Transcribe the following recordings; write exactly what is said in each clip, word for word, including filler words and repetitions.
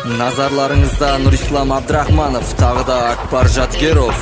Назарларыңызда Нурислам Абдрахманов, тағы да Акбар Жаткеров.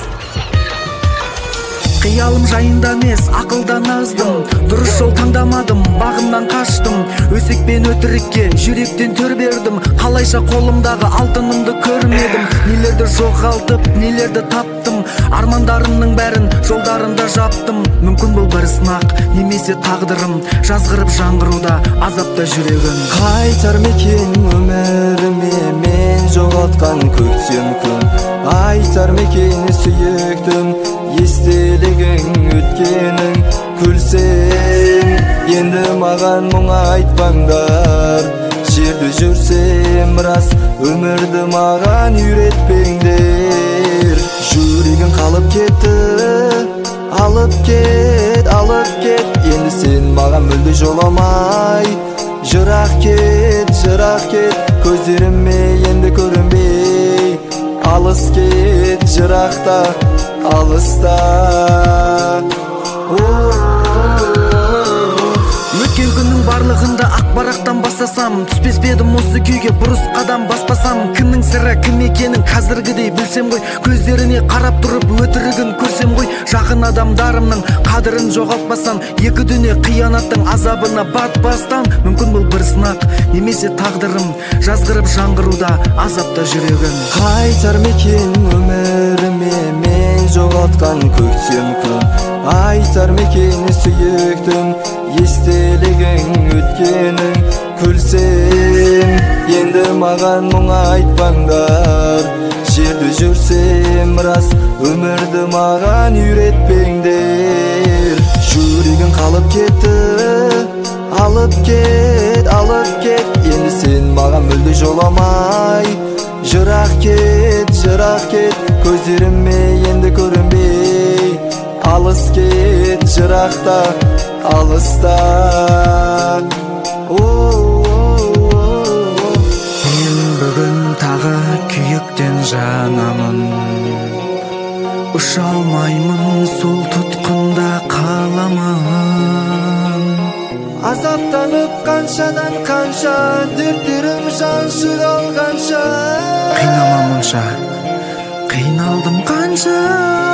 Қиялым жайында емес, ақылдан аздым, дұрыс жол таңдамадым, бағымнан қаштым. Өсекпен өтірікке жүректен төр бердім, қалайша қолымдағы алтынымды көрмедім. Нелерді жоғалтып, нелерді таптым, армандарымның бәрін жолдарында жаптым. Мүмкін бұл бір сынақ, немесе тағдырым, жазғырып жаңғыруда азапта жүрегім. Қайтар мекен өміріме мен жоғалтқан көктем күн, айтар мекен сүйіктім естелігің өткенің. Күлсең енді маған мұң айтпаңдар, жерді жүрсем рас өмірді маған үйретпеңдер. Жүрегің қалып кетті, алып кет, алып кет, енді сен маған мүлде жоламай. Жырақ кет, жырақ кет, көздеріме енді көрінбей. Алыс кет, жырақта, алыста. Өткен күннің барлығында ақ барақтан бастасам, түспес бедім осы күйге бұрыс қадам баспасам. Кімнің сірі кім екенін қазіргідей білсем ғой, көздеріне қарап тұрып өтірігін көрсем ғой. Жақын адамдарымның қадірін жоғалтпастан, екі дүние қиянаттың азабына батпастан. Мүмкін бұл бір сынақ, немесе тағдырым, жазғырып жаңғыруда азапта жүрегім. Қайтар мекен өміріме мен жоғалтқан көктем күн, айтар мекен сүйіктім естелігің өткенің. Күлсем енді маған мұң айтпаңдар, жерді жүрсем рас өмірді маған үйретпеңдер. Жүрегің қалып кетті, алып кет, алып кет, енді сен маған мүлде жоламай. Жырақ кет, жырақ кет, көздеріме енді көрінбей. Алыс кет, жырақта, алыста. Мен бүгін тағы күйіктен жанамын, ұша алмаймын, сол тұтқында қаламын. Азаптанып қаншадан қанша, дерттерім жаншыр алғанша. Қинама мұнша, қиналдым қанша.